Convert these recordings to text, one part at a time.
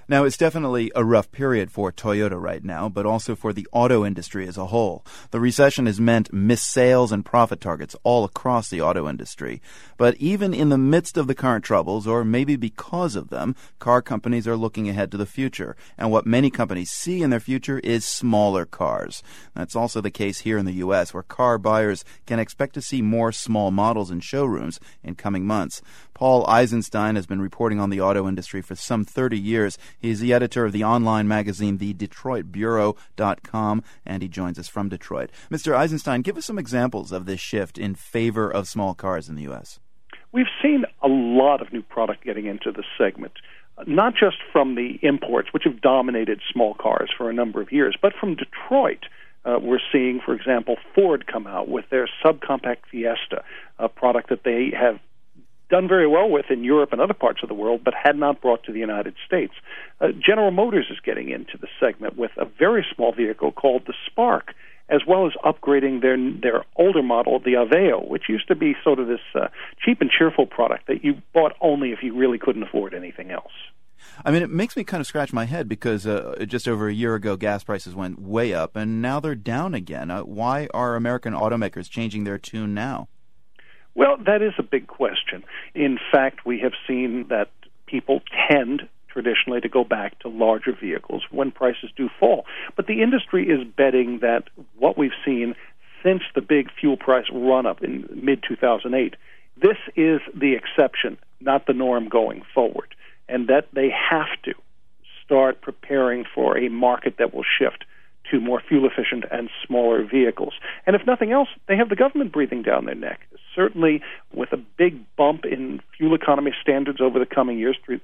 Now, it's definitely a rough period for Toyota right now, but also for the auto industry as a whole. The recession has meant missed sales and profit targets all across the auto industry. But even in the midst of the current troubles, or maybe because of them, car companies are looking ahead to the future. And what many companies see in their future is smaller cars. That's also the case here in the U.S., where car buyers can expect to see more small models in showrooms in coming months. Paul Eisenstein has been reporting on the auto industry for some 30 years. He's the editor of the online magazine, TheDetroitBureau.com, and he joins us from Detroit. Mr. Eisenstein, give us some examples of this shift in favor of small cars in the U.S. We've seen a lot of new product getting into the segment, not just from the imports, which have dominated small cars for a number of years, but from Detroit. We're seeing, for example, Ford come out with their subcompact Fiesta, a product that they have done very well with in Europe and other parts of the world, but had not brought to the United States. General Motors is getting into the segment with a very small vehicle called the Spark, as well as upgrading their older model, the Aveo, which used to be sort of this cheap and cheerful product that you bought only if you really couldn't afford anything else. I mean, it makes me kind of scratch my head because just over a year ago, gas prices went way up, and now they're down again. Why are American automakers changing their tune now? Well, that is a big question. In fact, we have seen that people tend traditionally to go back to larger vehicles when prices do fall. But the industry is betting that what we've seen since the big fuel price run-up in mid-2008, this is the exception, not the norm going forward, and that they have to start preparing for a market that will shift to more fuel-efficient and smaller vehicles. And if nothing else, they have the government breathing down their neck. Certainly, with a big bump in fuel economy standards over the coming years through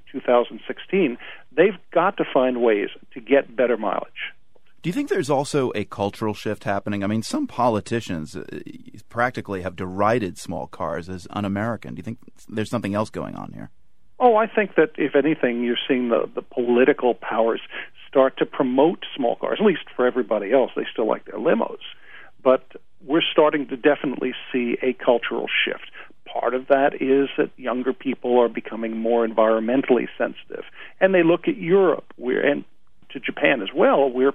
2016, they've got to find ways to get better mileage. Do you think there's also a cultural shift happening? I mean, some politicians practically have derided small cars as un-American. Do you think there's something else going on here? Oh, I think that, if anything, you're seeing the political powers start to promote small cars, at least for everybody else. They still like their limos. But we're starting to definitely see a cultural shift. Part of that is that younger people are becoming more environmentally sensitive. And they look at Europe and to Japan as well, where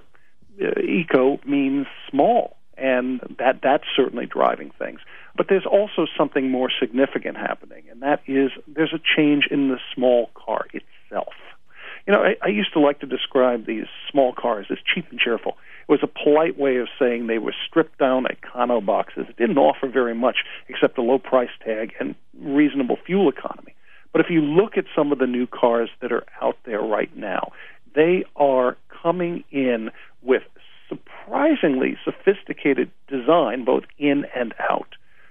eco means small. And that's certainly driving things. But there's also something more significant happening, and that is there's a change in the small car itself. You know, I used to like to describe these small cars as cheap and cheerful. It was a polite way of saying they were stripped-down econo boxes. It didn't offer very much except a low price tag and reasonable fuel economy. But if you look at some of the new cars that are out there right now, they are coming in with surprisingly sophisticated design, both in and out.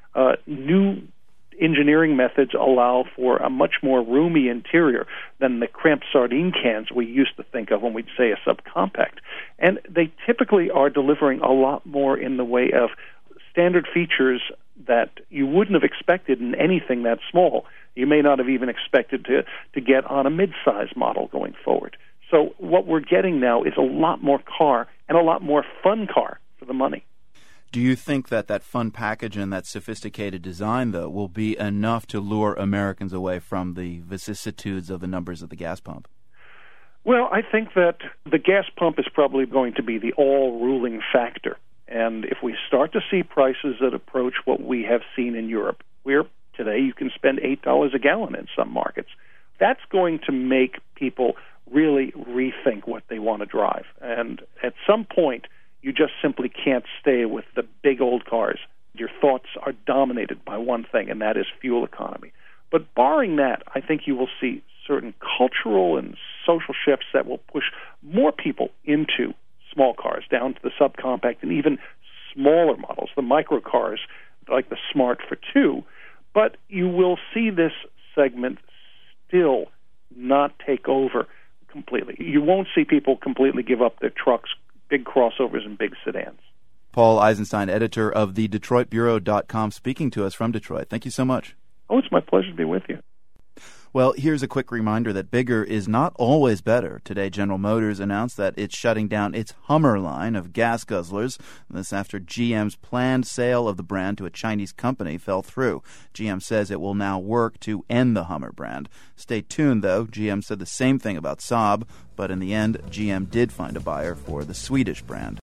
New engineering methods allow for a much more roomy interior than the cramped sardine cans we used to think of when we'd say a subcompact. And they typically are delivering a lot more in the way of standard features that you wouldn't have expected in anything that small. You may not have even expected to get on a mid-size model going forward. So what we're getting now is a lot more car and a lot more fun car for the money. Do you think that fun package and that sophisticated design, though, will be enough to lure Americans away from the vicissitudes of the numbers at the gas pump? Well, I think that the gas pump is probably going to be the all-ruling factor. And if we start to see prices that approach what we have seen in Europe, where today you can spend $8 a gallon in some markets, that's going to make people really rethink what they want to drive. And at some point, you just simply can't stay with the big old cars. Your thoughts are dominated by one thing, and that is fuel economy. But barring that, I think you will see certain cultural and social shifts that will push more people into small cars, down to the subcompact and even smaller models, the micro cars like the Smart for 2. But you will see this segment still not take over completely. You won't see people completely give up their trucks, big crossovers, and big sedans. Paul Eisenstein, editor of TheDetroitBureau.com, speaking to us from Detroit. Thank you so much. Oh, it's my pleasure to be with you. Well, here's a quick reminder that bigger is not always better. Today, General Motors announced that it's shutting down its Hummer line of gas guzzlers. This after GM's planned sale of the brand to a Chinese company fell through. GM says it will now work to end the Hummer brand. Stay tuned, though. GM said the same thing about Saab, but in the end, GM did find a buyer for the Swedish brand.